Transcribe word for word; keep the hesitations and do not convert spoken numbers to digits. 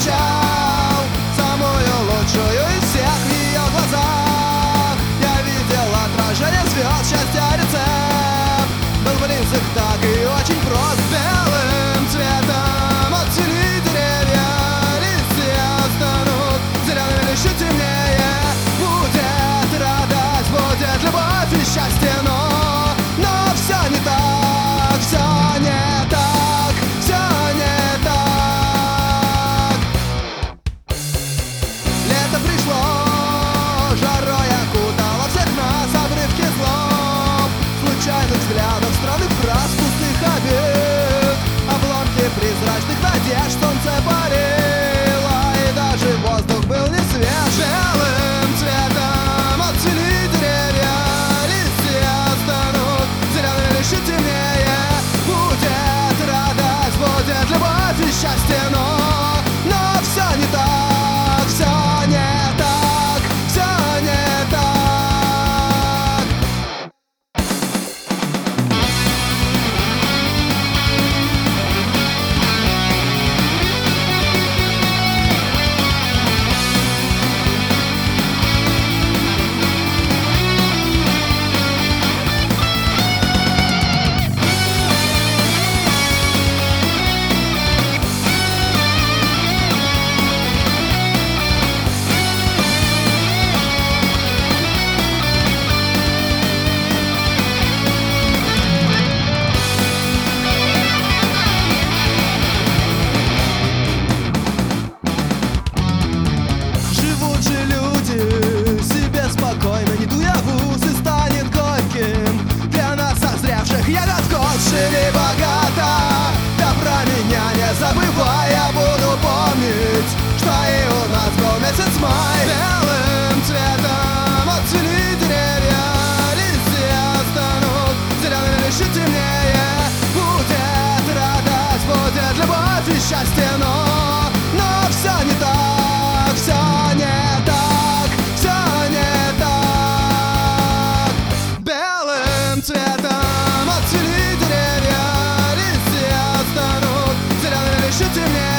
встречал самую лучшую из всех в ее глазах. Я видел отражение звезд, счастья рецепт был близок так и очень прост. Белым цветом отцвели деревья, листья станут зелеными, лишь чуть темнее. Будет радость, будет любовь и счастье, но, но все не так, все не так, все не так. Лето пришло, жарой окутало всех нас, обрывки слов, случайных взглядов, странных фраз, пустых обид, обломки призрачных надежд. Солнце парило, и даже воздух был не свеж. Белым цветом отцвели деревья, листья станут зелеными, лишь чуть темнее. Будет радость, будет любовь и счастье, но, но все не так, все не так, все не так. Живут же люди себе спокойно, не дуя в ус, и станет горьким для нас созревших ягод вкус. Живи богато, да про меня не забывай. Я буду помнить, что и у нас был месяц май. Белым цветом отцвели деревья, листья станут зелеными, лишь чуть темнее. Будет радость, будет любовь и счастье, но, но все не так, все не так, все не так. Белым цветом отцвели деревья, листья станут зелеными, лишь чуть темнее.